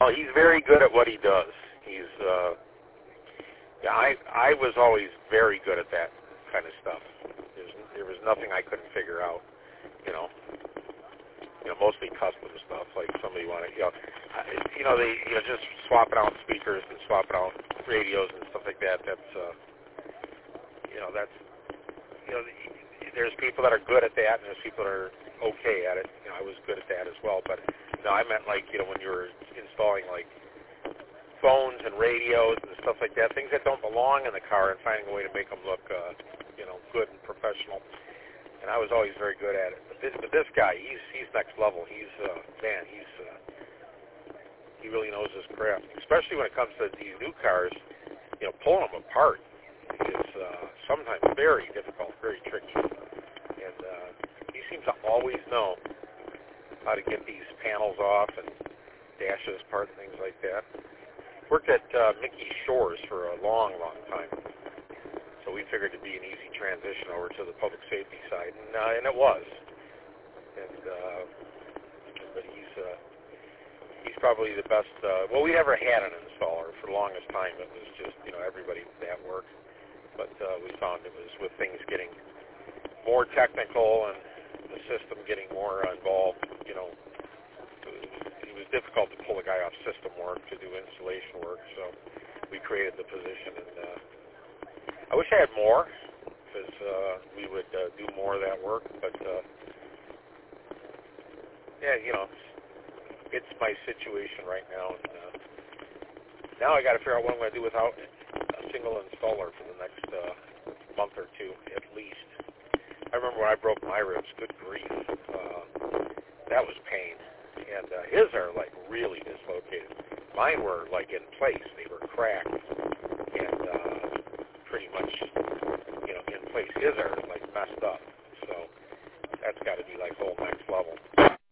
Well, he's very good at what he does. He's, yeah, I was always very good at that kind of stuff. There was nothing I couldn't figure out, you know. Mostly custom stuff, like somebody wanted, just swapping out speakers and swapping out radios and stuff like that. That's, there's people that are good at that, and there's people that are okay at it. I was good at that as well, but no, I meant like, when you were installing like phones and radios and stuff like that, things that don't belong in the car, and finding a way to make them look, good and professional. And I was always very good at it. But this guy, he's next level. He's he really knows his craft, especially when it comes to these new cars. Pulling them apart is sometimes very difficult, very tricky. And he seems to always know how to get these panels off and dashes apart and things like that. Worked at Mickey Shores for a long, long time. So we figured it'd be an easy transition over to the public safety side, and it was. But he's probably the best. We never had an installer for the longest time. It was just everybody that worked. But we found it was with things getting more technical and the system getting more involved. It was difficult to pull a guy off system work to do installation work. So we created the position, and I wish I had more, because we would do more of that work. But it's my situation right now. And now I got to figure out what I'm going to do without a single installer for the next month or two, at least. I remember when I broke my ribs, good grief, that was pain. And his are like really dislocated. Mine were like in place; they were cracked and pretty much, in place. His are like messed up. So that's got to be like whole next level.